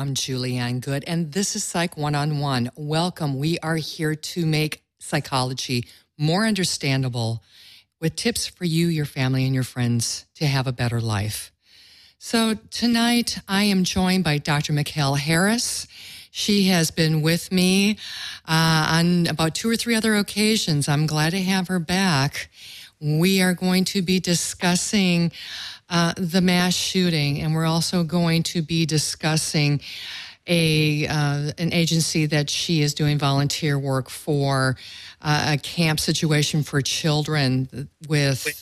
I'm Julianne Good, and this is Psych One-on-One. Welcome. We are here to make psychology more understandable with tips for you, your family, and your friends to have a better life. So tonight, I am joined by Dr. Mikkel Harris. She has been with me on about 2 or 3 other occasions. I'm glad to have her back. We are going to be discussing the mass shooting, and we're also going to be discussing an agency that she is doing volunteer work for, a camp situation for children with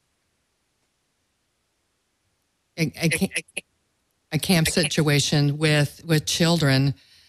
a camp situation with children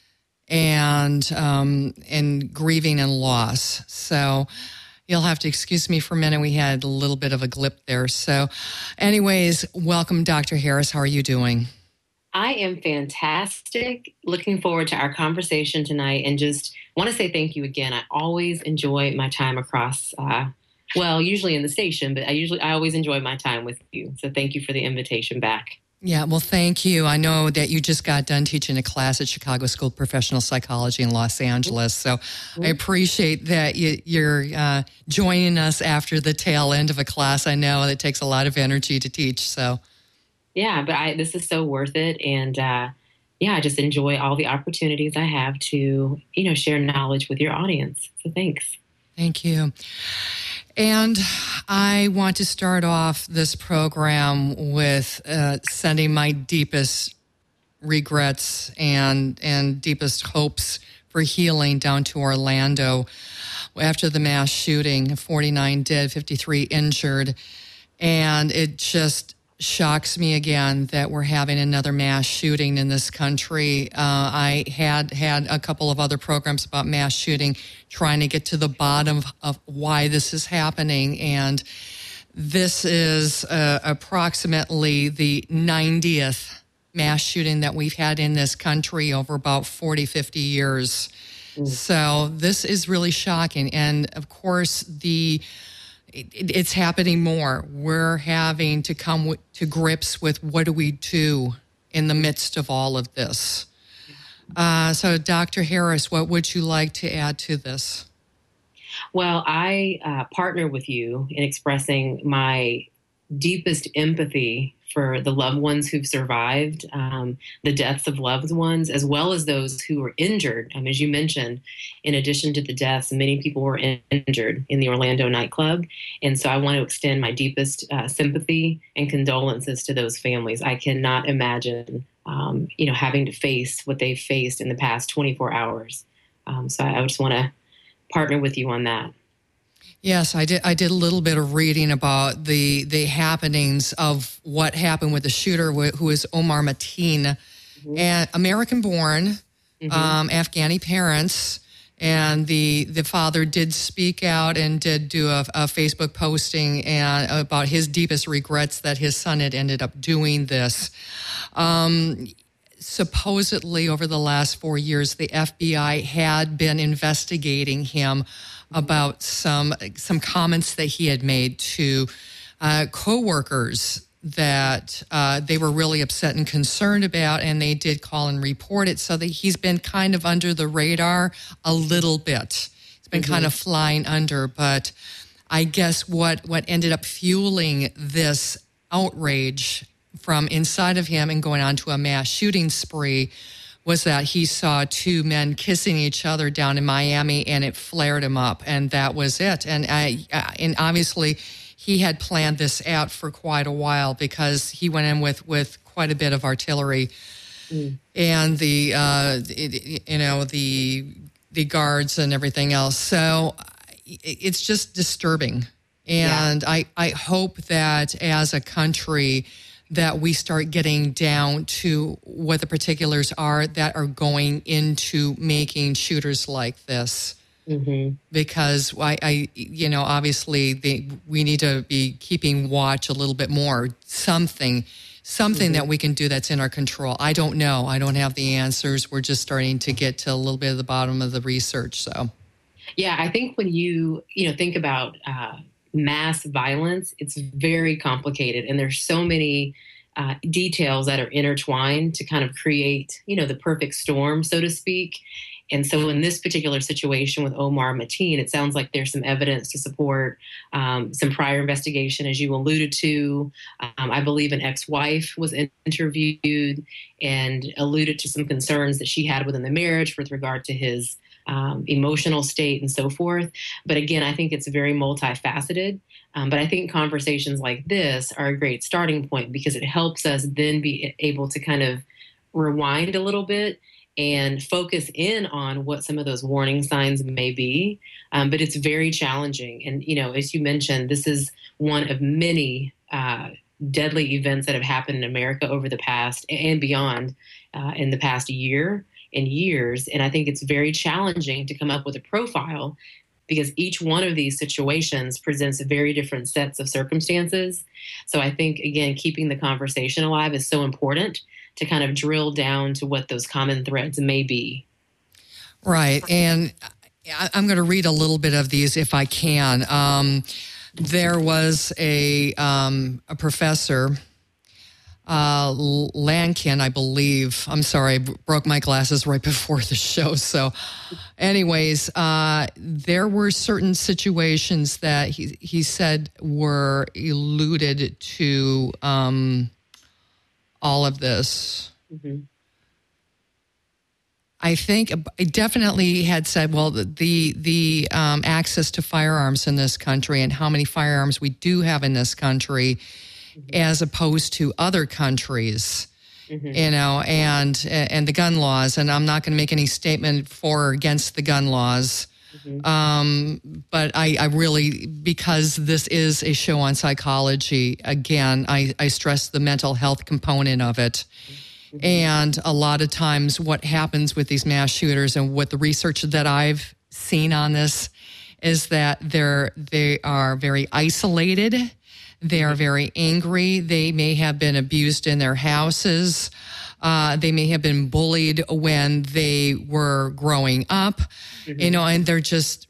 and grieving and loss. So you'll have to excuse me for a minute. We had a little bit of a glip there. So anyways, welcome, Dr. Harris. How are you doing? I am fantastic. Looking forward to our conversation tonight, and just want to say thank you again. I always enjoy my time across, usually in the station, but I always enjoy my time with you. So thank you for the invitation back. Yeah, well, thank you. I know that you just got done teaching a class at Chicago School of Professional Psychology in Los Angeles. So I appreciate that you're joining us after the tail end of a class. I know it takes a lot of energy to teach. So yeah, but this is so worth it. And I just enjoy all the opportunities I have to, share knowledge with your audience. So thanks. Thank you. And I want to start off this program with sending my deepest regrets and deepest hopes for healing down to Orlando after the mass shooting, 49 dead, 53 injured. And it just shocks me again that we're having another mass shooting in this country. I had a couple of other programs about mass shooting, trying to get to the bottom of why this is happening. And this is approximately the 90th mass shooting that we've had in this country over about 40, 50 years. So this is really shocking. And of course, it's happening more. We're having to come to grips with what do we do in the midst of all of this. So, Dr. Harris, what would you like to add to this? Well, I partner with you in expressing my deepest empathy for the loved ones who've survived the deaths of loved ones, as well as those who were injured. As you mentioned, in addition to the deaths, many people were injured in the Orlando nightclub. And so I want to extend my deepest sympathy and condolences to those families. I cannot imagine, having to face what they've faced in the past 24 hours. So I just want to partner with you on that. Yes, I did a little bit of reading about the happenings of what happened with the shooter, who is Omar Mateen, and American-born, Afghani parents, and the father did speak out and did do a Facebook posting and about his deepest regrets that his son had ended up doing this. Supposedly, over the last 4 years, the FBI had been investigating him about some comments that he had made to coworkers that they were really upset and concerned about, and they did call and report it. So that he's been kind of under the radar a little bit. He's been kind of flying under, but I guess what ended up fueling this outrage from inside of him and going on to a mass shooting spree was that he saw 2 men kissing each other down in Miami, and it flared him up, and that was it. And obviously, he had planned this out for quite a while because he went in with quite a bit of artillery, and the guards and everything else. So it's just disturbing, and I hope that as a country, that we start getting down to what the particulars are that are going into making shooters like this. Because obviously we need to be keeping watch a little bit more. Something that we can do that's in our control. I don't know. I don't have the answers. We're just starting to get to a little bit of the bottom of the research. So, yeah, I think when you think about mass violence, it's very complicated, and there's so many details that are intertwined to kind of create, the perfect storm, so to speak. And so in this particular situation with Omar Mateen, it sounds like there's some evidence to support some prior investigation, as you alluded to. I believe an ex-wife was interviewed and alluded to some concerns that she had within the marriage with regard to his emotional state and so forth. But again, I think it's very multifaceted. But I think conversations like this are a great starting point because it helps us then be able to kind of rewind a little bit and focus in on what some of those warning signs may be. But it's very challenging. And, as you mentioned, this is one of many deadly events that have happened in America over the past and beyond in the past year and years. And I think it's very challenging to come up with a profile because each one of these situations presents very different sets of circumstances. So I think, again, keeping the conversation alive is so important to kind of drill down to what those common threads may be. Right. And I'm going to read a little bit of these if I can. There was a professor, Lankin, I believe. I'm sorry, I broke my glasses right before the show. So anyways, there were certain situations that he said were alluded to all of this. Mm-hmm. I think it definitely had said, well, the access to firearms in this country and how many firearms we do have in this country mm-hmm. as opposed to other countries, mm-hmm. And the gun laws. And I'm not going to make any statement for or against the gun laws. Mm-hmm. But I really, because this is a show on psychology, again, I stress the mental health component of it. Mm-hmm. And a lot of times what happens with these mass shooters and what the research that I've seen on this is that they are very isolated. They are very angry. They may have been abused in their houses. They may have been bullied when they were growing up, mm-hmm. And they're just,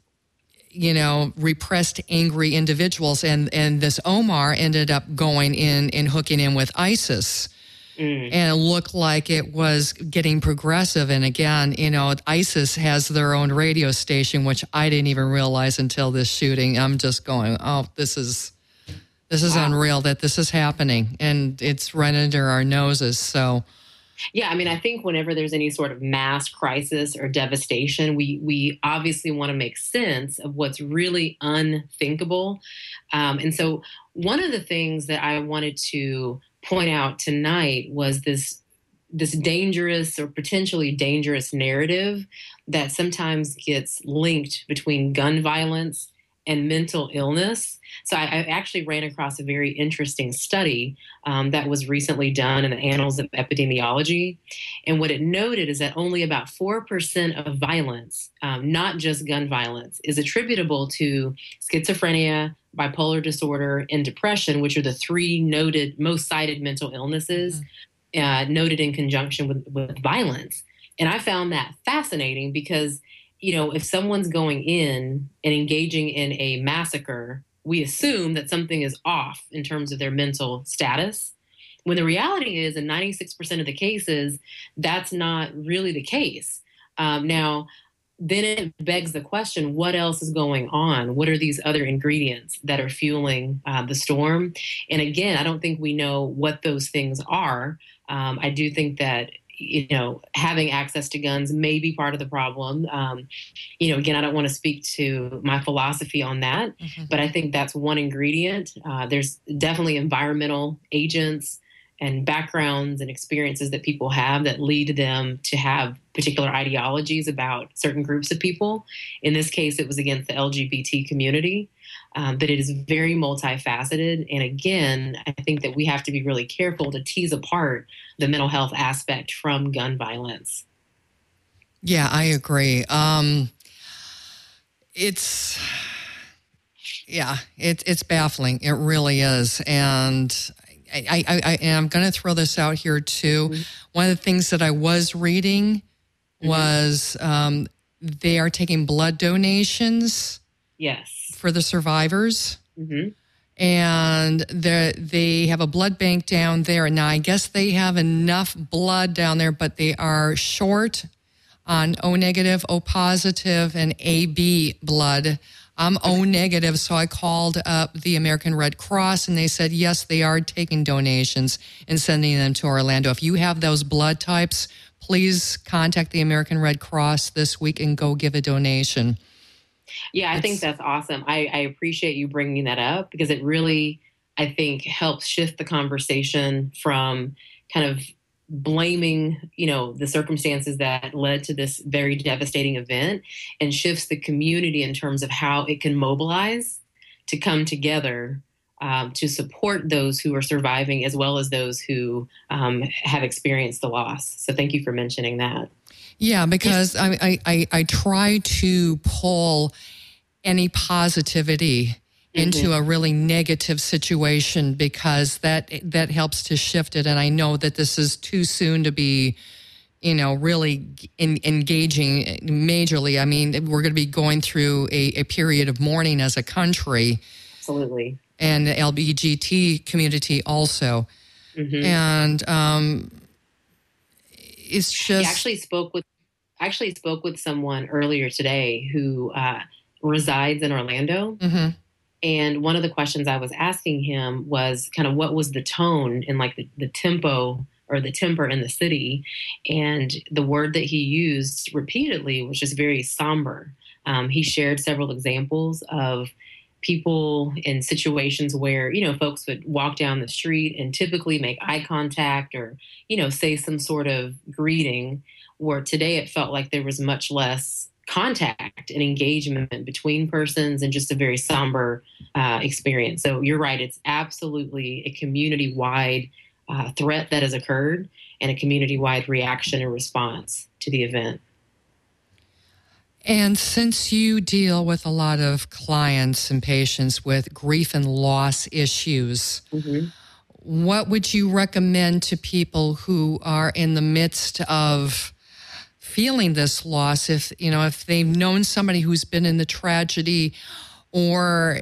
repressed, angry individuals. And this Omar ended up going in and hooking in with ISIS. Mm. And it looked like it was getting progressive. And again, ISIS has their own radio station, which I didn't even realize until this shooting. I'm just going, oh, this is wow. Unreal that this is happening. And it's right under our noses. So... Yeah, I think whenever there's any sort of mass crisis or devastation, we obviously want to make sense of what's really unthinkable. And so one of the things that I wanted to point out tonight was this dangerous or potentially dangerous narrative that sometimes gets linked between gun violence and mental illness. So I actually ran across a very interesting study that was recently done in the Annals of Epidemiology. And what it noted is that only about 4% of violence, not just gun violence, is attributable to schizophrenia, bipolar disorder, and depression, which are the three most cited mental illnesses noted in conjunction with violence. And I found that fascinating because if someone's going in and engaging in a massacre, we assume that something is off in terms of their mental status. When the reality is, in 96% of the cases, that's not really the case. Now, then it begs the question, what else is going on? What are these other ingredients that are fueling the storm? And again, I don't think we know what those things are. I do think that having access to guns may be part of the problem. Again, I don't want to speak to my philosophy on that, mm-hmm. but I think that's one ingredient. There's definitely environmental agents and backgrounds and experiences that people have that lead them to have particular ideologies about certain groups of people. In this case, it was against the LGBT community. But it is very multifaceted. And again, I think that we have to be really careful to tease apart the mental health aspect from gun violence. Yeah, I agree. It's baffling. It really is. And I'm going to throw this out here too. Mm-hmm. One of the things that I was reading was they are taking blood donations. Yes. For the survivors. Mm-hmm. and they have a blood bank down there. Now, I guess they have enough blood down there, but they are short on O negative, O positive, and AB blood. I'm O negative, so I called up the American Red Cross, and they said, yes, they are taking donations and sending them to Orlando. If you have those blood types, please contact the American Red Cross this week and go give a donation. Yeah, I think that's awesome. I appreciate you bringing that up because it really, I think, helps shift the conversation from kind of blaming, the circumstances that led to this very devastating event and shifts the community in terms of how it can mobilize to come together to support those who are surviving as well as those who have experienced the loss. So thank you for mentioning that. Yeah, because I try to pull any positivity into a really negative situation because that helps to shift it. And I know that this is too soon to be, really engaging majorly. I mean, we're going to be going through a period of mourning as a country. Absolutely. And the LGBT community also. Mm-hmm. And it's just... I actually spoke with someone earlier today who resides in Orlando. Mm-hmm. And one of the questions I was asking him was kind of what was the tone and like the tempo or the temper in the city. And the word that he used repeatedly was just very somber. He shared several examples of people in situations where, folks would walk down the street and typically make eye contact or, say some sort of greeting, where today it felt like there was much less contact and engagement between persons and just a very somber experience. So you're right. It's absolutely a community-wide threat that has occurred and a community-wide reaction and response to the event. And since you deal with a lot of clients and patients with grief and loss issues, mm-hmm. what would you recommend to people who are in the midst of feeling this loss, if they've known somebody who's been in the tragedy, or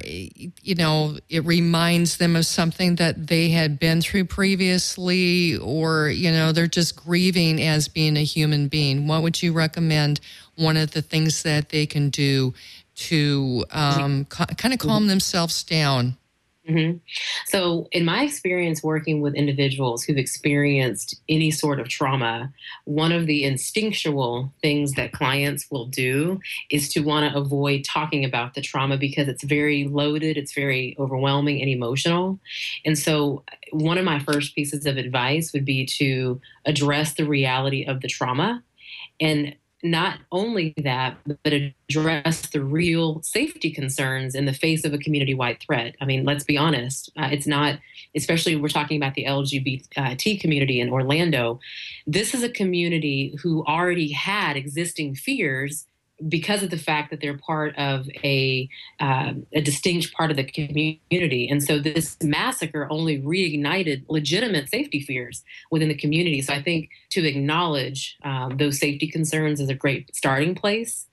it reminds them of something that they had been through previously, or they're just grieving as being a human being? What would you recommend one of the things that they can do to kind of calm themselves down? Mm-hmm. So in my experience working with individuals who've experienced any sort of trauma, one of the instinctual things that clients will do is to want to avoid talking about the trauma because it's very loaded, it's very overwhelming and emotional. And so one of my first pieces of advice would be to address the reality of the trauma, and not only that, but address the real safety concerns in the face of a community-wide threat. I mean, let's be honest. It's not, especially we're talking about the LGBT community in Orlando. This is a community who already had existing fears because of the fact that they're part of a distinct part of the community. And so this massacre only reignited legitimate safety fears within the community. So I think to acknowledge those safety concerns is a great starting place.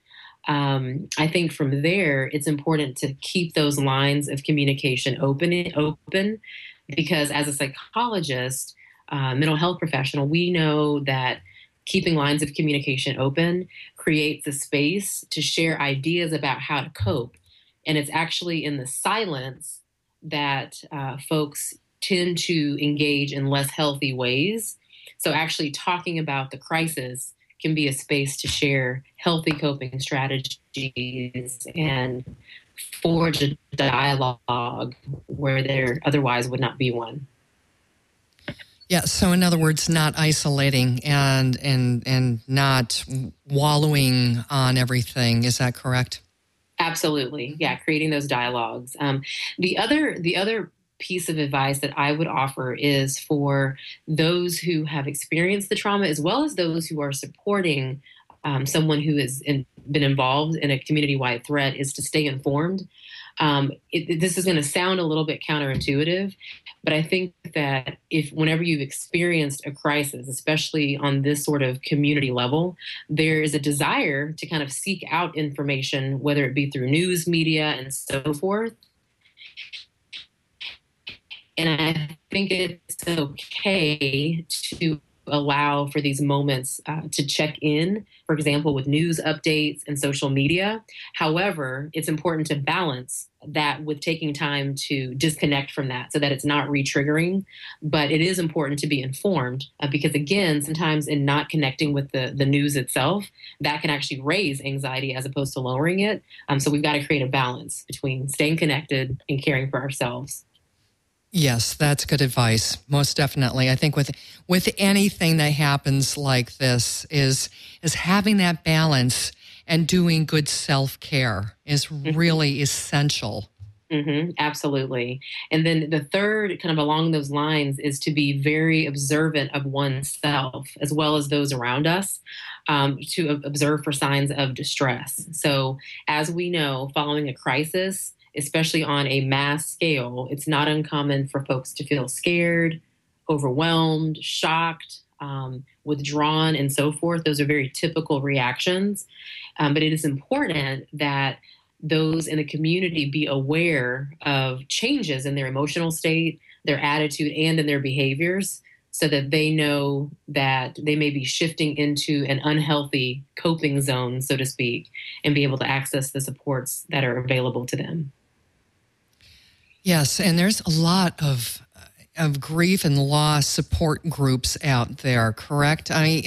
I think from there, it's important to keep those lines of communication open, because as a psychologist, mental health professional, we know that keeping lines of communication open creates a space to share ideas about how to cope. And it's actually in the silence that folks tend to engage in less healthy ways. So actually talking about the crisis can be a space to share healthy coping strategies and forge a dialogue where there otherwise would not be one. Yeah, so in other words, not isolating and not wallowing on everything. Is that correct? Absolutely. Yeah, creating those dialogues. The other piece of advice that I would offer is for those who have experienced the trauma, as well as those who are supporting someone who has been involved in a community-wide threat, is to stay informed. This is going to sound a little bit counterintuitive, but I think that whenever you've experienced a crisis, especially on this sort of community level, there is a desire to kind of seek out information, whether it be through news media and so forth. And I think it's okay to allow for these moments to check in, for example, with news updates and social media. However, it's important to balance that with taking time to disconnect from that so that it's not re-triggering. But it is important to be informed because, again, sometimes in not connecting with the news itself, that can actually raise anxiety as opposed to lowering it. So we've got to create a balance between staying connected and caring for ourselves. Yes, that's good advice. Most definitely. I think with anything that happens like this is having that balance and doing good self-care is really essential. Absolutely. And then the third, kind of along those lines, is to be very observant of oneself as well as those around us, to observe for signs of distress. So, as we know, following a crisis, especially on a mass scale, it's not uncommon for folks to feel scared, overwhelmed, shocked, withdrawn, and so forth. Those are very typical reactions. But it is important that those in the community be aware of changes in their emotional state, their attitude, and in their behaviors so that they know that they may be shifting into an unhealthy coping zone, so to speak, and be able to access the supports that are available to them. Yes, and there's a lot of grief and loss support groups out there, correct? I mean,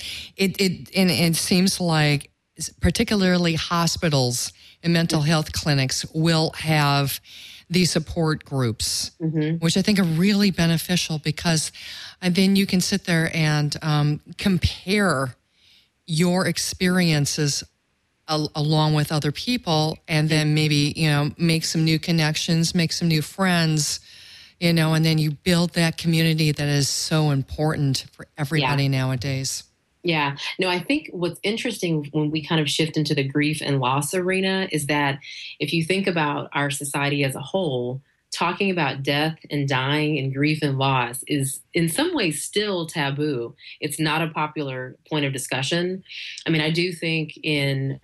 it seems like particularly hospitals and mental health clinics will have these support groups, which I think are really beneficial because then you can sit there and compare your experiences along with other people, and then maybe, make some new connections, make some new friends, and then you build that community that is so important for everybody nowadays. Yeah. No, I think what's interesting when we kind of shift into the grief and loss arena is that if you think about our society as a whole, talking about death and dying and grief and loss is in some ways still taboo. It's not a popular point of discussion. I mean, I do think in,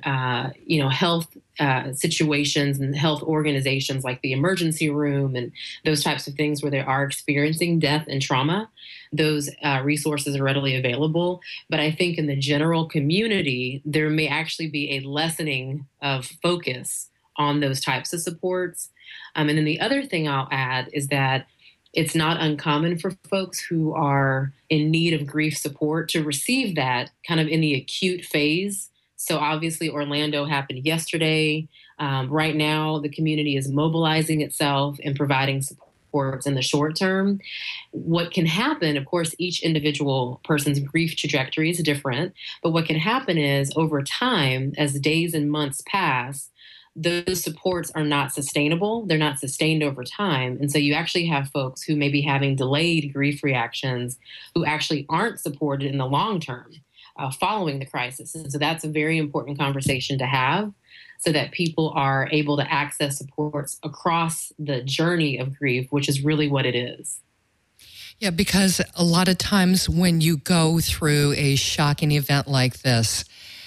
health situations and health organizations like the emergency room and those types of things where they are experiencing death and trauma, those resources are readily available. But I think in the general community, there may actually be a lessening of focus on those types of supports. And then the other thing I'll add is that it's not uncommon for folks who are in need of grief support to receive that kind of in the acute phase. So obviously, Orlando happened yesterday. Right now, the community is mobilizing itself and providing supports in the short term. What can happen, of course, each individual person's grief trajectory is different. But what can happen is over time, as days and months pass, those supports are not sustainable. They're not sustained over time. And so you actually have folks who may be having delayed grief reactions who actually aren't supported in the long term following the crisis. And so that's a very important conversation to have so that people are able to access supports across the journey of grief, which is really what it is. Yeah, because a lot of times when you go through a shocking event like this,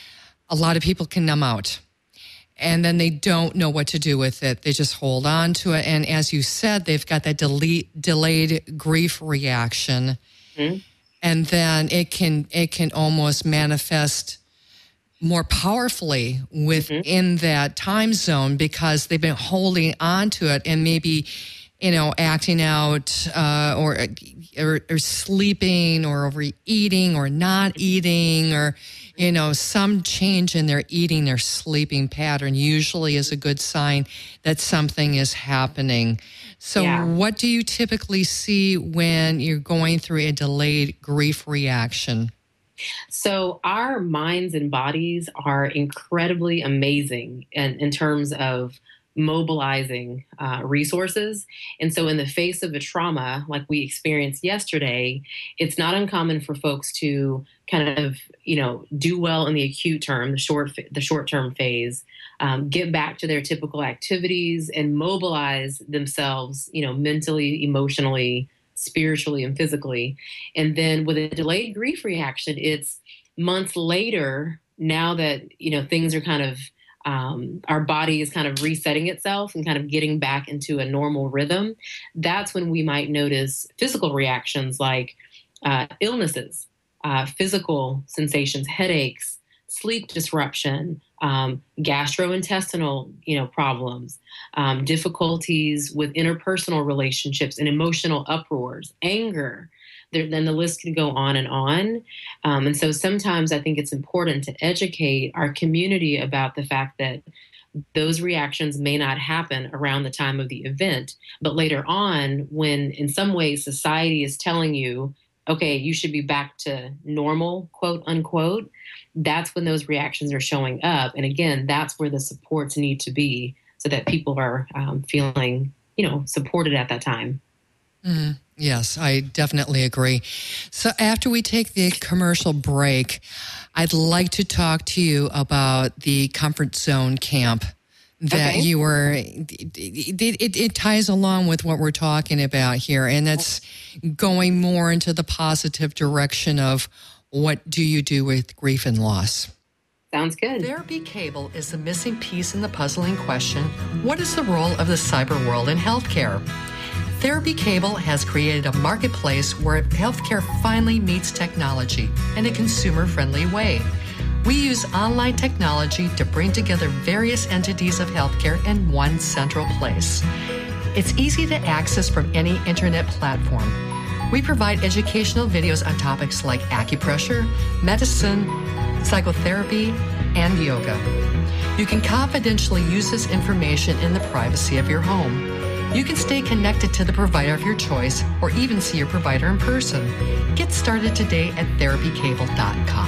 a lot of people can numb out. And then they don't know what to do with it. They just hold on to it. And as you said, they've got that delayed grief reaction. Mm-hmm. And then it can almost manifest more powerfully within that time zone because they've been holding on to it and maybe, acting out or sleeping or overeating or not eating or, some change in their eating, their sleeping pattern usually is a good sign that something is happening. So what do you typically see when you're going through a delayed grief reaction? So our minds and bodies are incredibly amazing in terms of mobilizing resources. And so in the face of a trauma like we experienced yesterday, it's not uncommon for folks to kind of, do well in the acute term, the short-term phase, get back to their typical activities and mobilize themselves, mentally, emotionally, spiritually, and physically. And then with a delayed grief reaction, it's months later, now that, things are kind of our body is kind of resetting itself and kind of getting back into a normal rhythm, that's when we might notice physical reactions like illnesses, physical sensations, headaches, sleep disruption, gastrointestinal, problems, difficulties with interpersonal relationships and emotional uproars, anger. Then the list can go on and on. And so sometimes I think it's important to educate our community about the fact that those reactions may not happen around the time of the event, but later on, when in some ways society is telling you, okay, you should be back to normal, quote unquote, that's when those reactions are showing up. And again, that's where the supports need to be so that people are feeling, supported at that time. Mm, yes, I definitely agree. So after we take the commercial break, I'd like to talk to you about the Comfort Zone camp that you were, it ties along with what we're talking about here, and that's going more into the positive direction of what do you do with grief and loss. Sounds good. Therapy Cable is the missing piece in the puzzling question, what is the role of the cyber world in healthcare? Therapy Cable has created a marketplace where healthcare finally meets technology in a consumer-friendly way. We use online technology to bring together various entities of healthcare in one central place. It's easy to access from any internet platform. We provide educational videos on topics like acupressure, medicine, psychotherapy, and yoga. You can confidentially use this information in the privacy of your home. You can stay connected to the provider of your choice or even see your provider in person. Get started today at therapycable.com.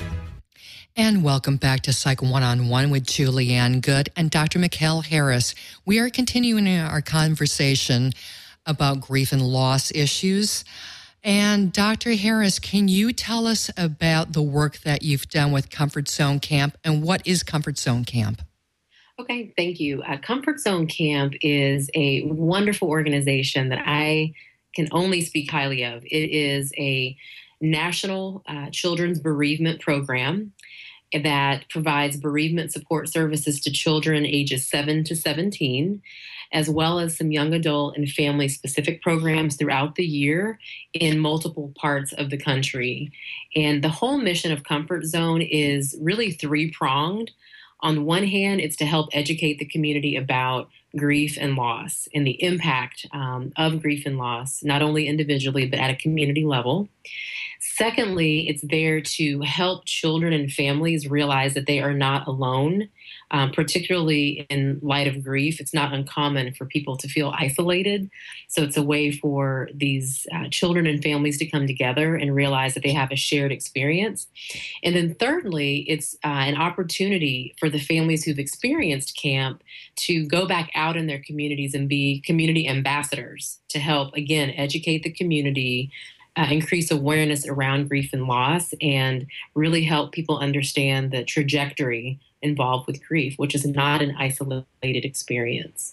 And welcome back to Psych One-on-One with Julianne Good and Dr. Mikkel Harris. We are continuing our conversation about grief and loss issues. And Dr. Harris, can you tell us about the work that you've done with Comfort Zone Camp, and what is Comfort Zone Camp? Okay, thank you. Comfort Zone Camp is a wonderful organization that I can only speak highly of. It is a national children's bereavement program that provides bereavement support services to children ages 7 to 17, as well as some young adult and family-specific programs throughout the year in multiple parts of the country. And the whole mission of Comfort Zone is really three-pronged. On the one hand, it's to help educate the community about grief and loss and the impact of grief and loss, not only individually, but at a community level. Secondly, it's there to help children and families realize that they are not alone, particularly in light of grief. It's not uncommon for people to feel isolated. So it's a way for these children and families to come together and realize that they have a shared experience. And then thirdly, it's an opportunity for the families who've experienced camp to go back out in their communities and be community ambassadors to help, again, educate the community, increase awareness around grief and loss, and really help people understand the trajectory involved with grief, which is not an isolated experience.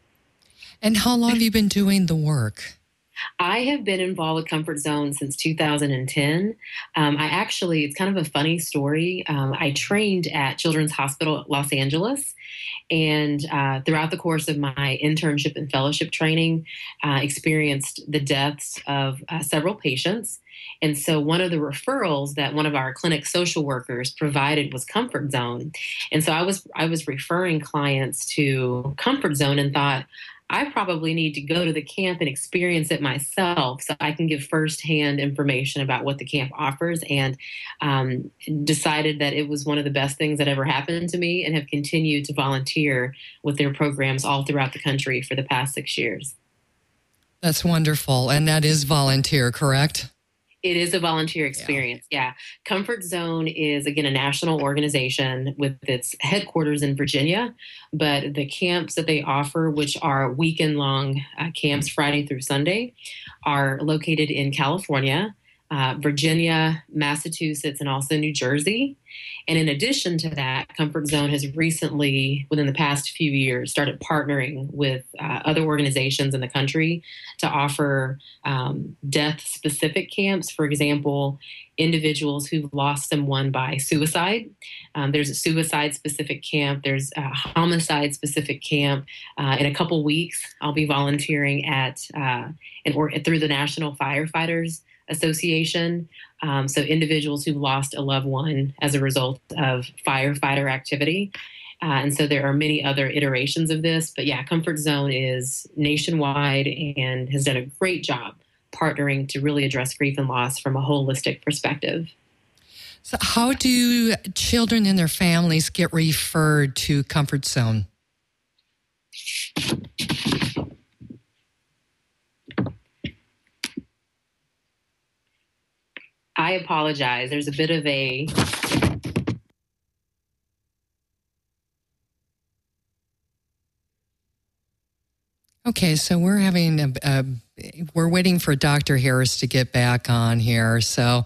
And how long have you been doing the work? I have been involved with Comfort Zone since 2010. It's kind of a funny story. I trained at Children's Hospital Los Angeles, and throughout the course of my internship and fellowship training, experienced the deaths of several patients. And so one of the referrals that one of our clinic social workers provided was Comfort Zone. And so I was referring clients to Comfort Zone and thought, I probably need to go to the camp and experience it myself so I can give firsthand information about what the camp offers, and decided that it was one of the best things that ever happened to me, and have continued to volunteer with their programs all throughout the country for the past 6 years. That's wonderful. And that is volunteer, correct? It is a volunteer experience. Yeah. Comfort Zone is, again, a national organization with its headquarters in Virginia, but the camps that they offer, which are weekend-long camps, Friday through Sunday, are located in California, Virginia, Massachusetts, and also New Jersey. And in addition to that, Comfort Zone has recently, within the past few years, started partnering with other organizations in the country to offer death-specific camps. For example, individuals who've lost someone by suicide. There's a suicide-specific camp. There's a homicide-specific camp. In a couple weeks, I'll be volunteering through the National Firefighters Association. So individuals who've lost a loved one as a result of firefighter activity. And so there are many other iterations of this. But yeah, Comfort Zone is nationwide and has done a great job partnering to really address grief and loss from a holistic perspective. So how do children and their families get referred to Comfort Zone? I apologize. There's a bit of a... Okay, so we're having we're waiting for Dr. Harris to get back on here. So,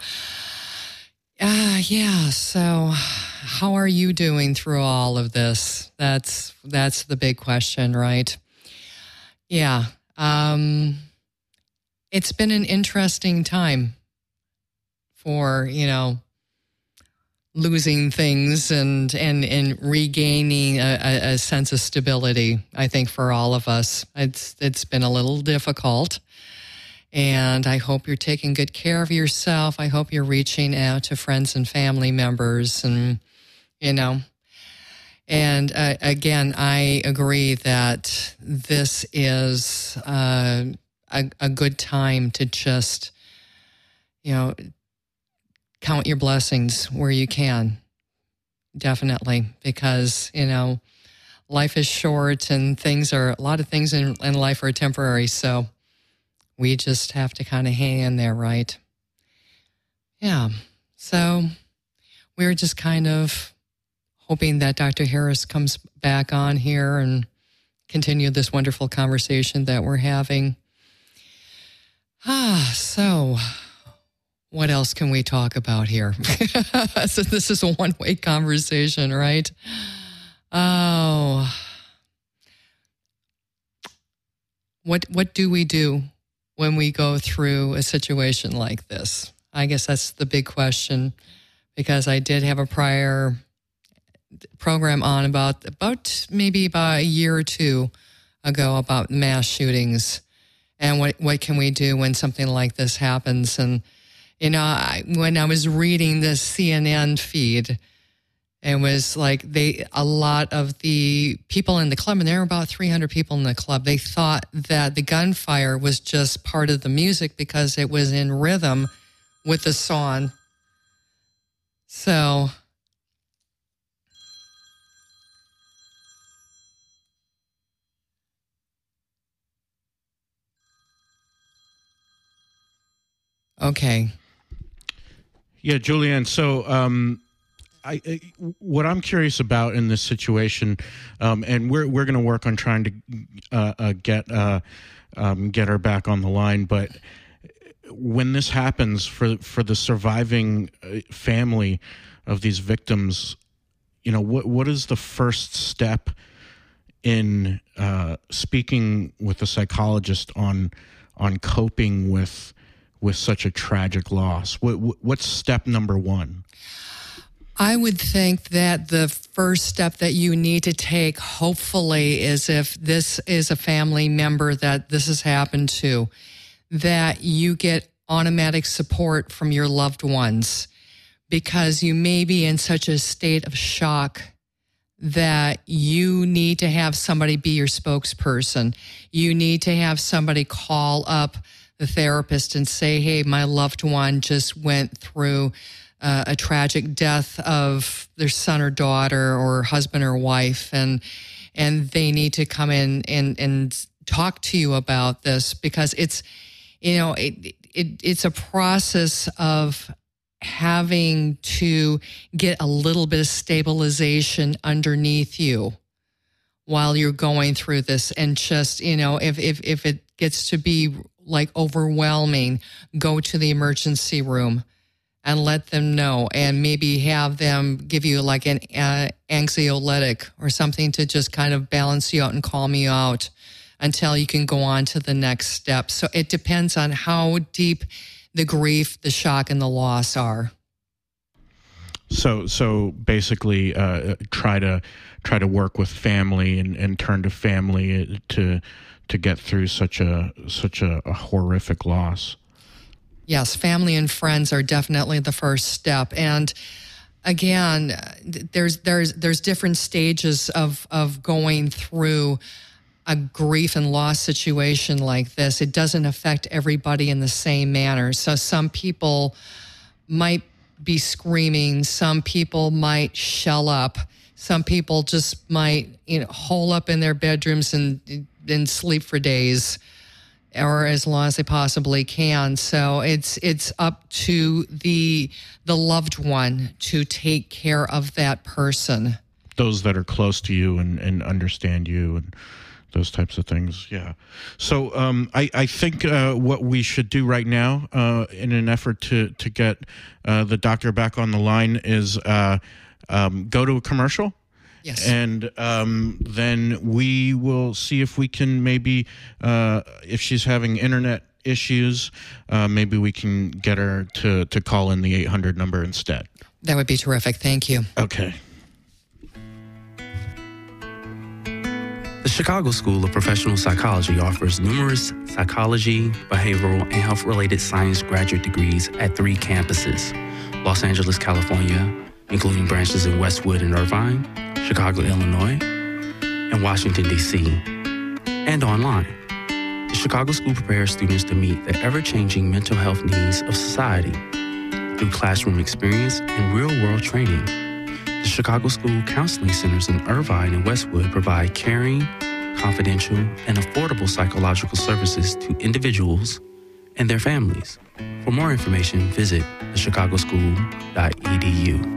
so how are you doing through all of this? That's the big question, right? Yeah. It's been an interesting time for, losing things and regaining a sense of stability. I think for all of us, it's been a little difficult, and I hope you're taking good care of yourself. I hope you're reaching out to friends and family members, and again, I agree that this is a good time to just, count your blessings where you can, definitely, because, life is short and a lot of things in life are temporary. So we just have to kind of hang in there, right? Yeah. So we're just kind of hoping that Dr. Harris comes back on here and continue this wonderful conversation that we're having. So what else can we talk about here? So this is a one-way conversation, right? Oh. What do we do when we go through a situation like this? I guess that's the big question, because I did have a prior program on about maybe about a year or two ago about mass shootings and what can we do when something like this happens. And when I was reading the CNN feed, it was like a lot of the people in the club, and there were about 300 people in the club, they thought that the gunfire was just part of the music because it was in rhythm with the song. So, okay. Yeah, Julianne. So, what I'm curious about in this situation, and we're going to work on trying to get her back on the line. But when this happens for the surviving family of these victims, what is the first step in speaking with a psychologist on coping with such a tragic loss? What's step number one? I would think that the first step that you need to take, hopefully, is if this is a family member that this has happened to, that you get automatic support from your loved ones, because you may be in such a state of shock that you need to have somebody be your spokesperson. You need to have somebody call up the therapist and say, hey, my loved one just went through a tragic death of their son or daughter or husband or wife, and they need to come in and talk to you about this, because it's, it's a process of having to get a little bit of stabilization underneath you while you're going through this. And just, if it gets to be like overwhelming, go to the emergency room and let them know, and maybe have them give you like an anxiolytic or something to just kind of balance you out and calm you out until you can go on to the next step. So it depends on how deep the grief, the shock, and the loss are. So basically, try to work with family and turn to family to get through such a horrific loss. Yes, family and friends are definitely the first step. And again, there's different stages of going through a grief and loss situation like this. It doesn't affect everybody in the same manner. So some people might be screaming, some people might shell up, some people just might, hole up in their bedrooms and sleep for days, or as long as they possibly can. So it's up to the loved one to take care of that person. Those that are close to you and understand you and those types of things. Yeah. So I think what we should do right now in an effort to get the doctor back on the line is go to a commercial. Yes. And then we will see if we can maybe, if she's having internet issues, maybe we can get her to call in the 800 number instead. That would be terrific. Thank you. Okay. The Chicago School of Professional Psychology offers numerous psychology, behavioral, and health-related science graduate degrees at 3 campuses: Los Angeles, California, including branches in Westwood and Irvine, Chicago, Illinois, and Washington, D.C., and online. The Chicago School prepares students to meet the ever-changing mental health needs of society through classroom experience and real-world training. The Chicago School Counseling Centers in Irvine and Westwood provide caring, confidential, and affordable psychological services to individuals and their families. For more information, visit thechicagoschool.edu.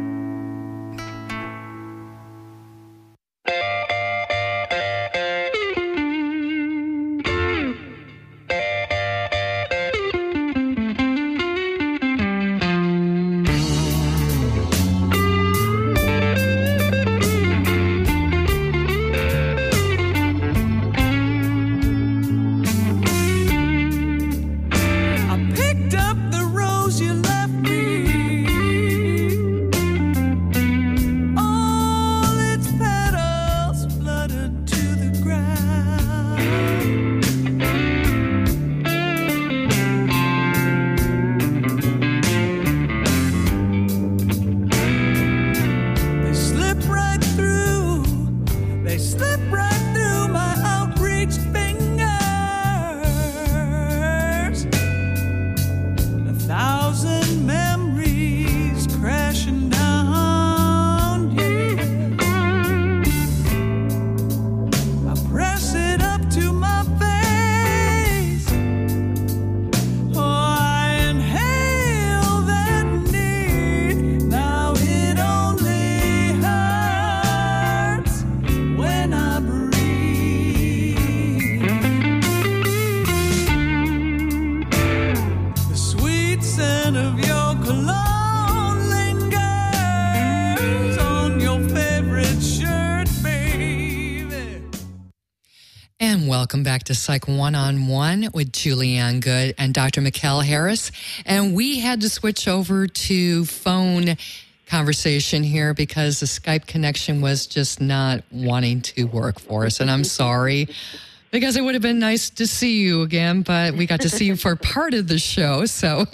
Welcome back to Psych One-on-One with Julianne Good and Dr. Mikkel Harris. And we had to switch over to phone conversation here because the Skype connection was just not wanting to work for us. And I'm sorry, because it would have been nice to see you again, but we got to see you for part of the show. So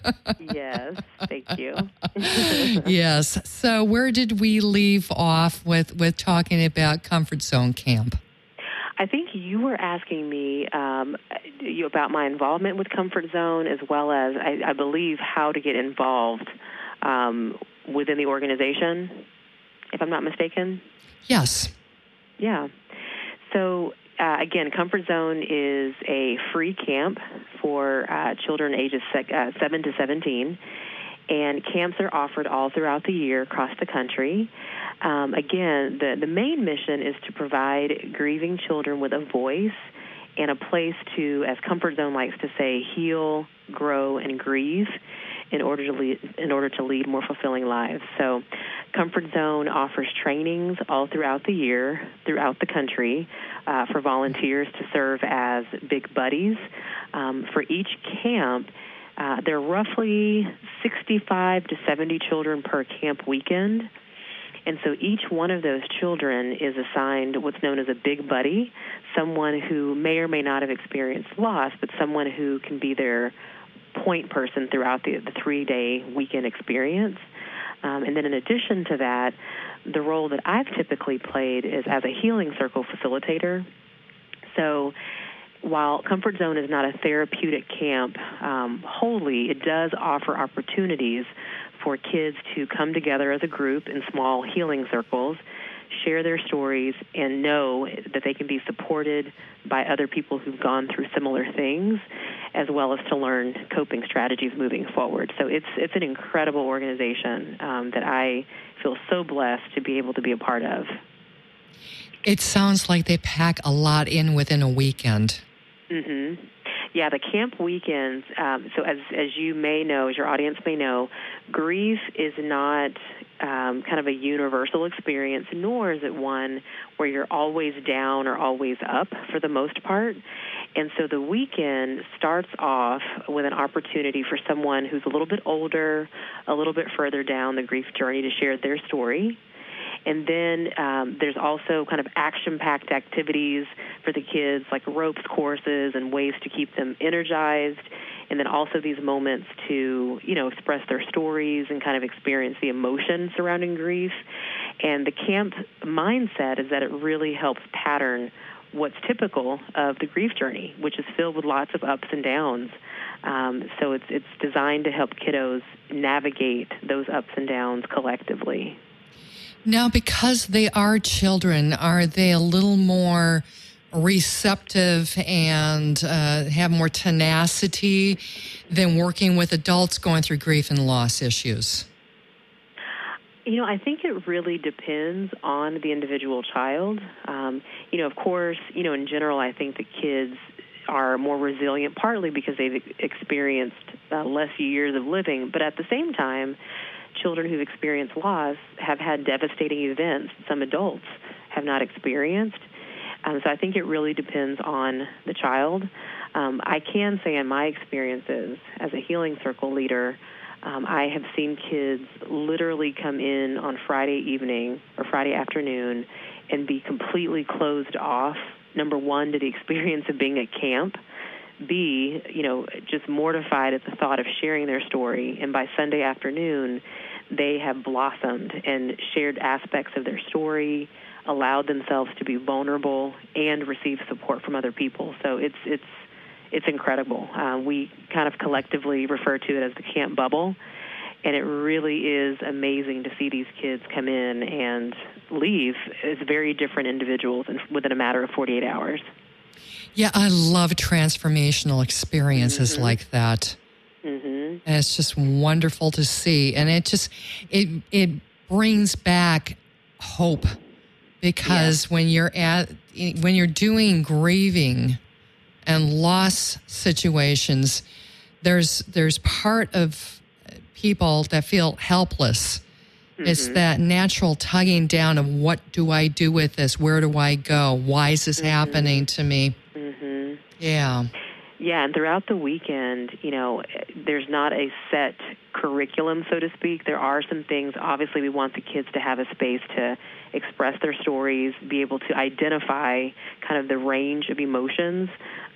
yes, thank you. Yes. So where did we leave off with talking about Comfort Zone Camp? I think you were asking me about my involvement with Comfort Zone, as well as, I believe, how to get involved within the organization, if I'm not mistaken. Yes. Yeah. So, again, Comfort Zone is a free camp for children ages 7 to 17. And camps are offered all throughout the year across the country. Again, the main mission is to provide grieving children with a voice and a place to, as Comfort Zone likes to say, heal, grow, and grieve in order to lead more fulfilling lives. So Comfort Zone offers trainings all throughout the year, throughout the country, for volunteers to serve as big buddies. For each camp, there are roughly 65 to 70 children per camp weekend. And so each one of those children is assigned what's known as a big buddy, someone who may or may not have experienced loss, but someone who can be their point person throughout the 3-day weekend experience. And then in addition to that, the role that I've typically played is as a healing circle facilitator. So while Comfort Zone is not a therapeutic camp wholly, it does offer opportunities for kids to come together as a group in small healing circles, share their stories, and know that they can be supported by other people who've gone through similar things, as well as to learn coping strategies moving forward. So it's an incredible organization that I feel so blessed to be able to be a part of. It sounds like they pack a lot in within a weekend. Mm-hmm. Yeah, the camp weekends, so as you may know, as your audience may know, grief is not kind of a universal experience, nor is it one where you're always down or always up for the most part. And so the weekend starts off with an opportunity for someone who's a little bit older, a little bit further down the grief journey to share their story. And then there's also kind of action-packed activities for the kids, like ropes courses and ways to keep them energized. And then also these moments to, express their stories and kind of experience the emotion surrounding grief. And the camp mindset is that it really helps pattern what's typical of the grief journey, which is filled with lots of ups and downs. So it's designed to help kiddos navigate those ups and downs collectively. Now, because they are children, are they a little more receptive and have more tenacity than working with adults going through grief and loss issues? I think it really depends on the individual child. Of course, in general, I think that kids are more resilient, partly because they've experienced less years of living, but at the same time, children who've experienced loss have had devastating events some adults have not experienced. So I think it really depends on the child. I can say in my experiences as a healing circle leader, I have seen kids literally come in on Friday evening or Friday afternoon and be completely closed off, number one, to the experience of being at camp, B, just mortified at the thought of sharing their story. And by Sunday afternoon, they have blossomed and shared aspects of their story, allowed themselves to be vulnerable, and receive support from other people. So it's incredible. We kind of collectively refer to it as the camp bubble, and it really is amazing to see these kids come in and leave as very different individuals within a matter of 48 hours. Yeah, I love transformational experiences like that. Mm-hmm. And it's just wonderful to see. And it brings back hope, because when you're doing grieving and loss situations, there's part of people that feel helpless. Mm-hmm. It's that natural tugging down of, what do I do with this? Where do I go? Why is this happening to me? Mm-hmm. Yeah. Yeah, and throughout the weekend, there's not a set curriculum, so to speak. There are some things. Obviously, we want the kids to have a space to express their stories, be able to identify kind of the range of emotions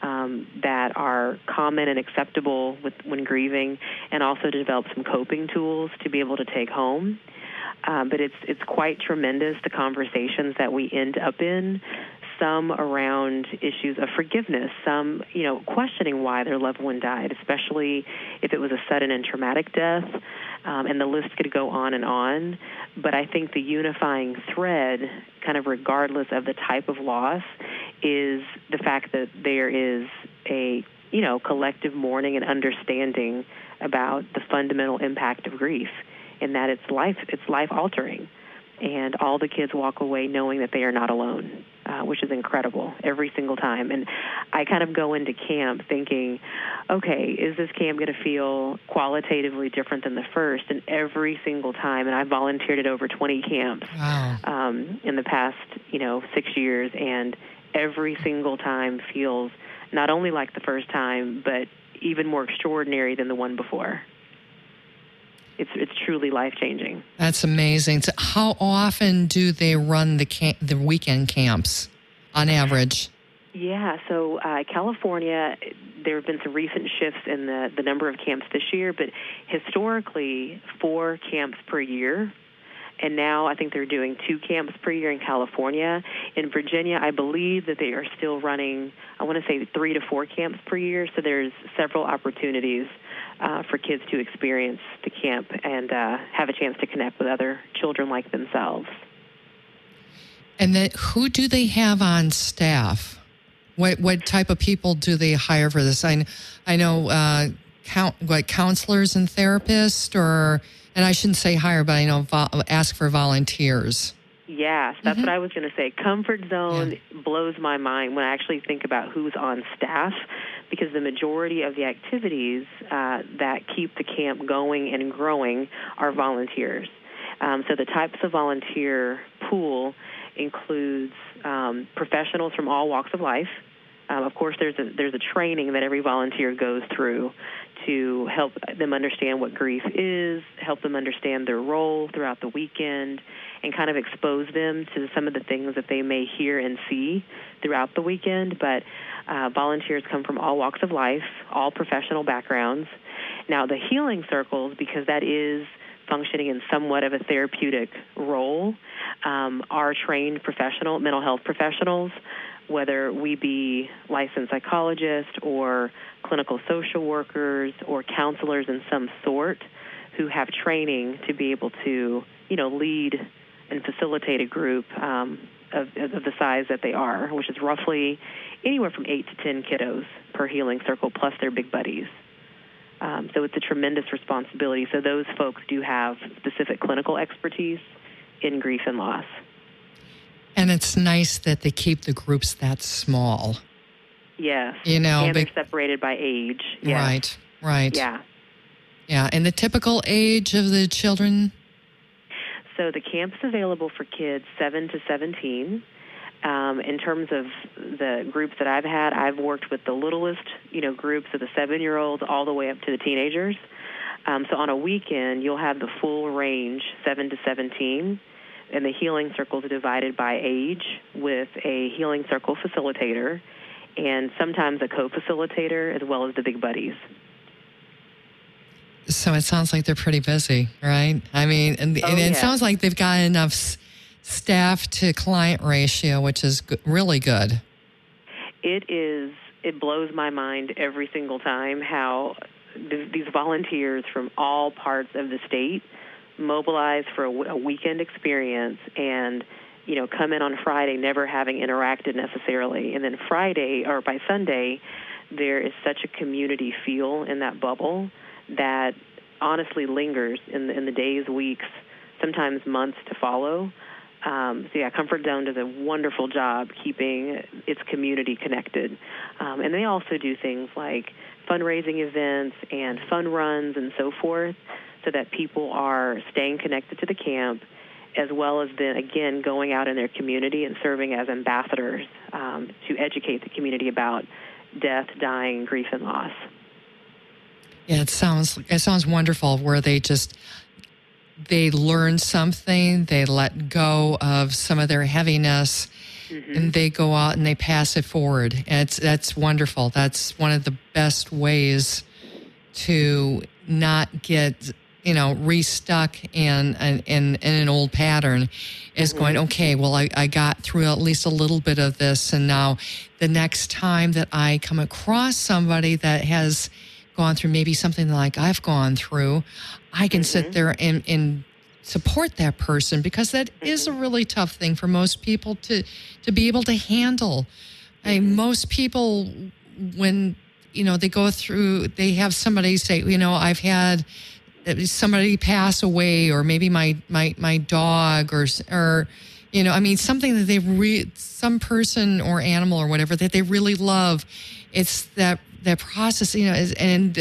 that are common and acceptable when grieving, and also to develop some coping tools to be able to take home. But it's quite tremendous, the conversations that we end up in. Some around issues of forgiveness, some, questioning why their loved one died, especially if it was a sudden and traumatic death, and the list could go on and on. But I think the unifying thread, kind of regardless of the type of loss, is the fact that there is a, collective mourning and understanding about the fundamental impact of grief, and that it's life altering. And all the kids walk away knowing that they are not alone. which is incredible every single time. And I kind of go into camp thinking, okay, is this camp going to feel qualitatively different than the first? And every single time, and I volunteered at over 20 camps in the past, 6 years, and every single time feels not only like the first time, but even more extraordinary than the one before. It's truly life-changing. That's amazing. So how often do they run the weekend camps on average? Yeah, so California, there have been some recent shifts in the number of camps this year, but historically 4 camps per year. And now I think they're doing 2 camps per year in California. In Virginia, I believe that they are still running, I want to say 3 to 4 camps per year. So there's several opportunities for kids to experience the camp and have a chance to connect with other children like themselves. And then who do they have on staff? What type of people do they hire for this? I know counselors and therapists, and I shouldn't say hire, but I know ask for volunteers. Yes, that's what I was going to say. Comfort Zone blows my mind when I actually think about who's on staff, because the majority of the activities that keep the camp going and growing are volunteers. So the types of volunteer pool includes professionals from all walks of life. Of course, there's a training that every volunteer goes through to help them understand what grief is, help them understand their role throughout the weekend, and kind of expose them to some of the things that they may hear and see throughout the weekend. But volunteers come from all walks of life, all professional backgrounds. Now, the healing circles, because that is functioning in somewhat of a therapeutic role, are trained mental health professionals, whether we be licensed psychologists or clinical social workers or counselors in some sort, who have training to be able to, lead and facilitate a group of the size that they are, which is roughly anywhere from 8 to 10 kiddos per healing circle, plus their big buddies. So it's a tremendous responsibility. So those folks do have specific clinical expertise in grief and loss. And it's nice that they keep the groups that small. Yes. And they're separated by age. Yes. Right. Yeah. Yeah. And the typical age of the children? So the camp's available for kids 7 to 17. In terms of the groups that I've had, I've worked with the littlest, groups of the 7-year-olds all the way up to the teenagers. So on a weekend, you'll have the full range, 7 to 17. And the healing circles are divided by age with a healing circle facilitator and sometimes a co-facilitator as well as the big buddies. So it sounds like they're pretty busy, right? I mean, and it sounds like they've got enough staff to client ratio, which is really good. It is. It blows my mind every single time how these volunteers from all parts of the state mobilize for a weekend experience and, come in on Friday never having interacted necessarily. And then Friday or by Sunday, there is such a community feel in that bubble that honestly lingers in the days, weeks, sometimes months to follow. Comfort Zone does a wonderful job keeping its community connected. And they also do things like fundraising events and fun runs and so forth, so that people are staying connected to the camp, as well as then, again, going out in their community and serving as ambassadors to educate the community about death, dying, grief, and loss. Yeah, it sounds wonderful, where they learn something, they let go of some of their heaviness, and they go out and they pass it forward. And that's wonderful. That's one of the best ways to not get restuck in an old pattern, is going, okay, well, I got through at least a little bit of this, and now the next time that I come across somebody that has gone through maybe something like I've gone through, I can sit there and support that person, because that is a really tough thing for most people to be able to handle. Most people, when they go through, they have somebody say, I've had somebody pass away, or maybe my dog, or You know, I mean, something that some person or animal or whatever that they really love. It's that process, you know, and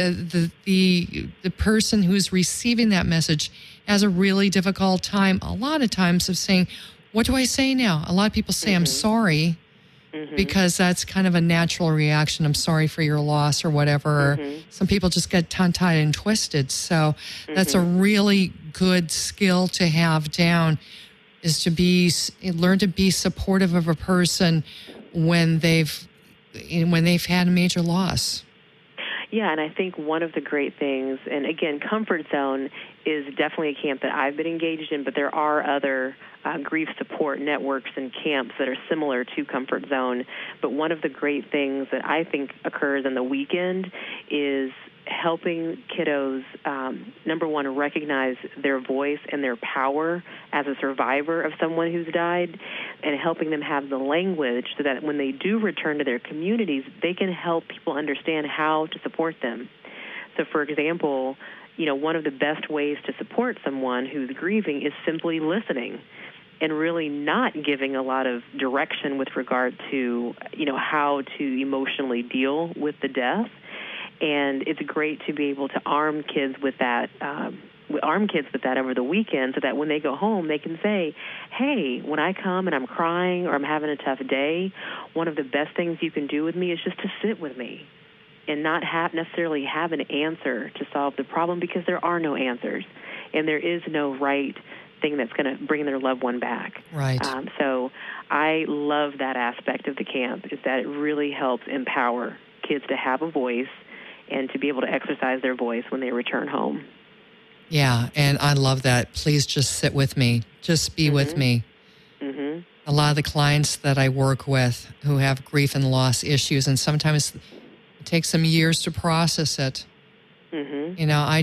the person who's receiving that message has a really difficult time, a lot of times, of saying, what do I say now? A lot of people say, I'm sorry, because that's kind of a natural reaction. I'm sorry for your loss or whatever. Some people just get tongue-tied and twisted. So that's a really good skill to have down, is to learn to be supportive of a person when they've had a major loss. Yeah, and I think one of the great things, and again, Comfort Zone is definitely a camp that I've been engaged in, but there are other grief support networks and camps that are similar to Comfort Zone. But one of the great things that I think occurs on the weekend is helping kiddos, number one, recognize their voice and their power as a survivor of someone who's died, and helping them have the language so that when they do return to their communities, they can help people understand how to support them. So, for example, you know, one of the best ways to support someone who's grieving is simply listening and really not giving a lot of direction with regard to, you know, how to emotionally deal with the death. And it's great to be able to arm kids with that over the weekend, so that when they go home, they can say, hey, when I come and I'm crying or I'm having a tough day, one of the best things you can do with me is just to sit with me and not necessarily have an answer to solve the problem, because there are no answers and there is no right thing that's going to bring their loved one back. Right. So I love that aspect of the camp, is that it really helps empower kids to have a voice and to be able to exercise their voice when they return home. Yeah, and I love that. Please just sit with me. Just be with me. A lot of the clients that I work with who have grief and loss issues, and sometimes it takes them years to process it. You know, I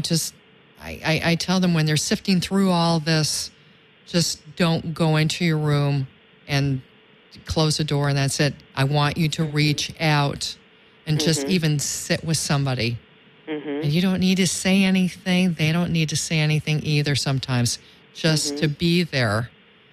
tell them when they're sifting through all this, just don't go into your room and close the door and that's it. I want you to reach out and just even sit with somebody. And you don't need to say anything. They don't need to say anything either sometimes. Just to be there.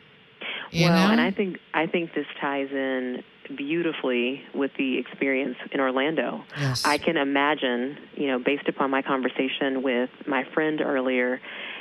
You know? And I think this ties in beautifully with the experience in Orlando. Yes. I can imagine, you know, based upon my conversation with my friend earlier,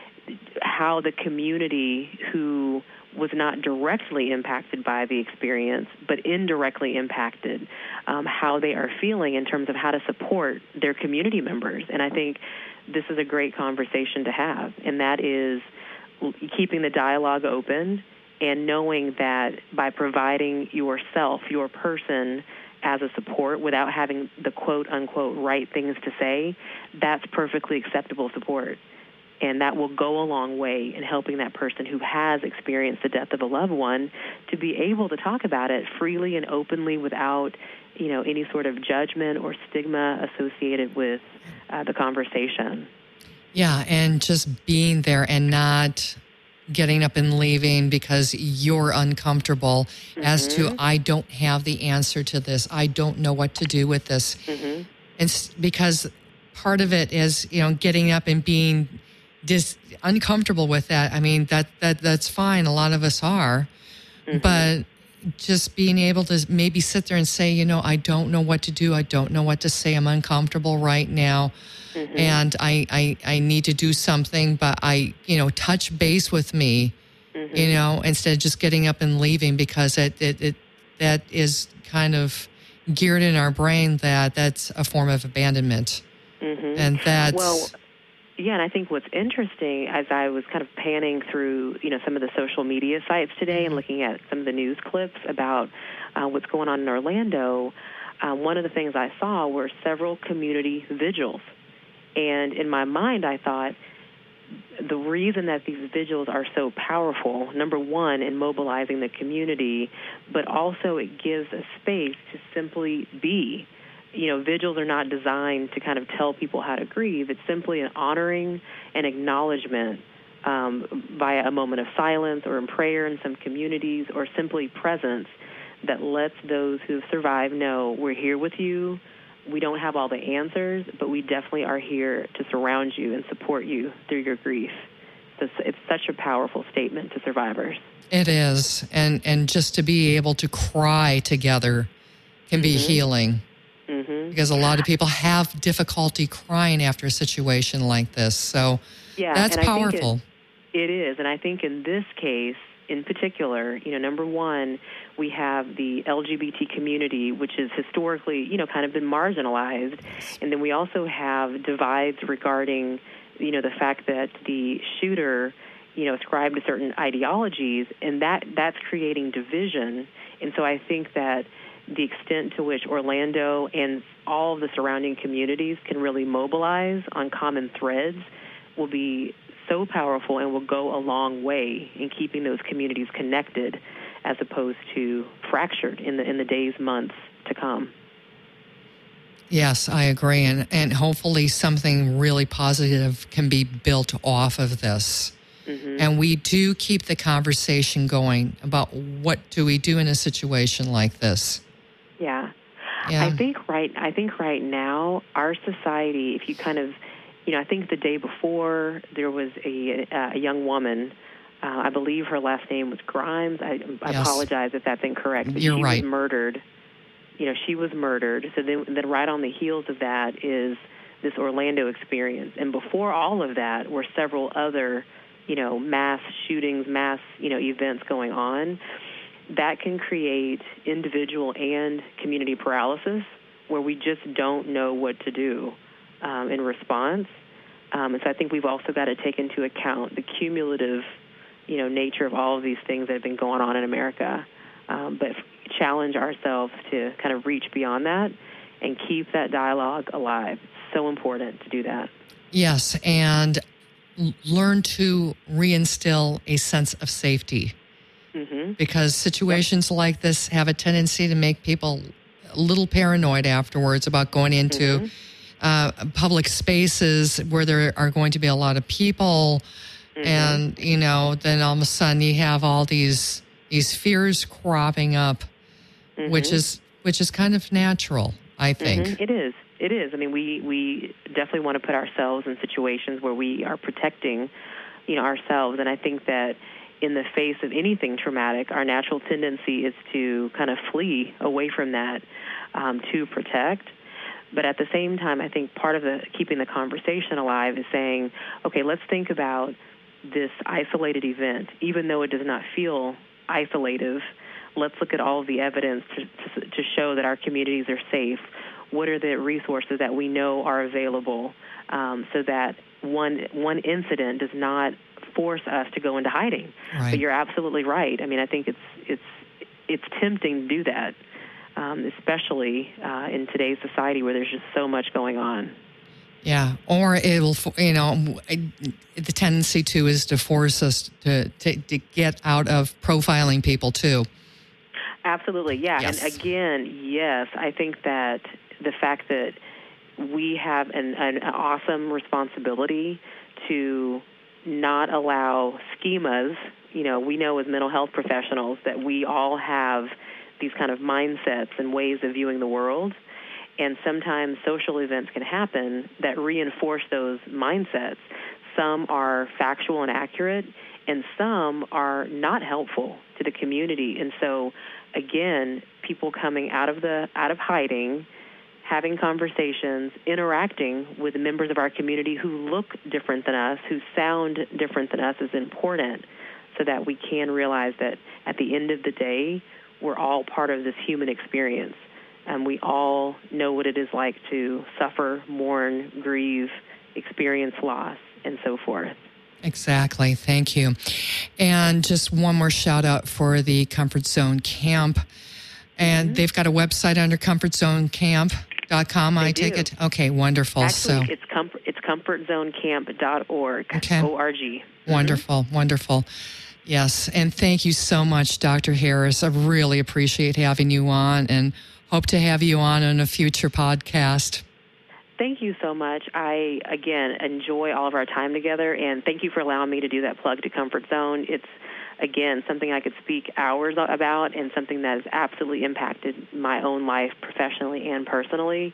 how the community who was not directly impacted by the experience, but indirectly impacted, how they are feeling in terms of how to support their community members. And I think this is a great conversation to have, and that is keeping the dialogue open and knowing that by providing yourself, your person, as a support without having the quote-unquote right things to say, that's perfectly acceptable support. And that will go a long way in helping that person who has experienced the death of a loved one to be able to talk about it freely and openly without, you know, any sort of judgment or stigma associated with the conversation. Yeah, and just being there and not getting up and leaving because you're uncomfortable as to, I don't have the answer to this. I don't know what to do with this. And because part of it is, you know, getting up and being uncomfortable with that. I mean, that's fine. A lot of us are. But just being able to maybe sit there and say, you know, I don't know what to do. I don't know what to say. I'm uncomfortable right now. And I need to do something, but touch base with me, you know, instead of just getting up and leaving, because that is kind of geared in our brain that's a form of abandonment. And that's... Yeah, and I think what's interesting, as I was kind of panning through, you know, some of the social media sites today and looking at some of the news clips about what's going on in Orlando, one of the things I saw were several community vigils. And in my mind, I thought the reason that these vigils are so powerful, number one, in mobilizing the community, but also it gives a space to simply be. You know, vigils are not designed to kind of tell people how to grieve. It's simply an honoring and acknowledgement via a moment of silence or in prayer in some communities, or simply presence that lets those who have survived know we're here with you. We don't have all the answers, but we definitely are here to surround you and support you through your grief. it's such a powerful statement to survivors. It is, and just to be able to cry together can be healing. Because a lot of people have difficulty crying after a situation like this. So that's powerful. It is. And I think in this case, in particular, number one, we have the LGBT community, which is historically, kind of been marginalized. And then we also have divides regarding, the fact that the shooter, ascribed to certain ideologies, and that's creating division. And so I think that the extent to which Orlando and all of the surrounding communities can really mobilize on common threads will be so powerful and will go a long way in keeping those communities connected as opposed to fractured in the days, months to come. Yes, I agree. And hopefully something really positive can be built off of this. And we do keep the conversation going about what do we do in a situation like this. Yeah. I think right now our society, if you kind of, I think the day before there was a young woman. I believe her last name was Grimes. I apologize if that's incorrect. But You're right. She was murdered. She was murdered. So then right on the heels of that is this Orlando experience. And before all of that were several other, mass shootings, mass, events going on. That can create individual and community paralysis where we just don't know what to do in response. And so I think we've also got to take into account the cumulative, nature of all of these things that have been going on in America, but challenge ourselves to kind of reach beyond that and keep that dialogue alive. It's so important to do that. Yes, and learn to reinstill a sense of safety. Because situations like this have a tendency to make people a little paranoid afterwards about going into public spaces where there are going to be a lot of people. And, then all of a sudden you have all these fears cropping up, which is kind of natural, I think. It is. I mean, we definitely want to put ourselves in situations where we are protecting, ourselves. And I think that in the face of anything traumatic, our natural tendency is to kind of flee away from that to protect. But at the same time, I think part of keeping the conversation alive is saying, okay, let's think about this isolated event. Even though it does not feel isolative, let's look at all of the evidence to show that our communities are safe. What are the resources that we know are available so that one incident does not force us to go into hiding? Right. But you're absolutely right. I mean, I think it's tempting to do that, especially in today's society where there's just so much going on. Yeah, or it'll, the tendency to is to force us to get out of profiling people too. Absolutely, yeah. Yes. And again, yes, I think that the fact that we have an awesome responsibility to not allow schemas, we know as mental health professionals that we all have these kind of mindsets and ways of viewing the world. And sometimes social events can happen that reinforce those mindsets. Some are factual and accurate, and some are not helpful to the community. And so, again, people coming out of hiding, having conversations, interacting with members of our community who look different than us, who sound different than us is important so that we can realize that at the end of the day, we're all part of this human experience. And we all know what it is like to suffer, mourn, grieve, experience loss, and so forth. Exactly. Thank you. And just one more shout out for the Comfort Zone Camp. And they've got a website under comfortzonecamp.com, I take it? Okay, wonderful. Actually, it's comfortzonecamp.org. Okay. O-R-G. Wonderful, wonderful. Yes, and thank you so much, Dr. Harris. I really appreciate having you on and hope to have you on a future podcast. Thank you so much. I, again, enjoy all of our time together, and thank you for allowing me to do that plug to Comfort Zone. It's, again, something I could speak hours about and something that has absolutely impacted my own life professionally and personally.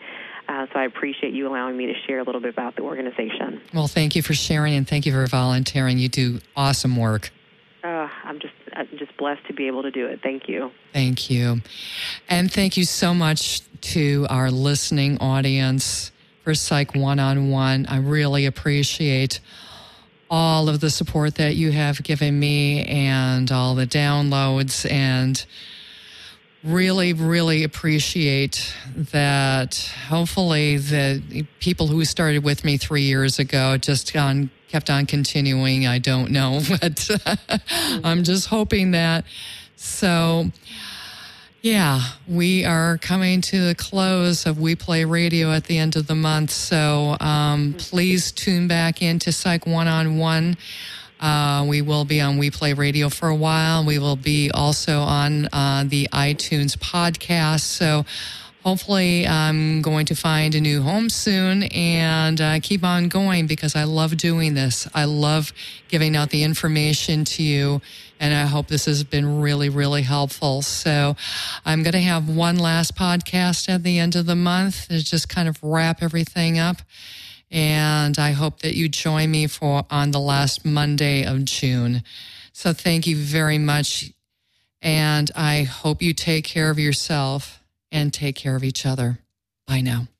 So I appreciate you allowing me to share a little bit about the organization. Well, thank you for sharing, and thank you for volunteering. You do awesome work. I'm just blessed to be able to do it. Thank you. Thank you. And thank you so much to our listening audience for Psych One-on-One. I really appreciate all of the support that you have given me and all the downloads, and really, really appreciate that. Hopefully the people who started with me 3 years ago just kept on continuing. I don't know, but I'm just hoping that. So, yeah, we are coming to the close of We Play Radio at the end of the month. So please tune back into Psych One-on-One. We will be on We Play Radio for a while. We will be also on the iTunes podcast. So hopefully I'm going to find a new home soon and keep on going, because I love doing this. I love giving out the information to you, and I hope this has been really, really helpful. So I'm going to have one last podcast at the end of the month to just kind of wrap everything up. And I hope that you join me on the last Monday of June. So thank you very much. And I hope you take care of yourself and take care of each other. Bye now.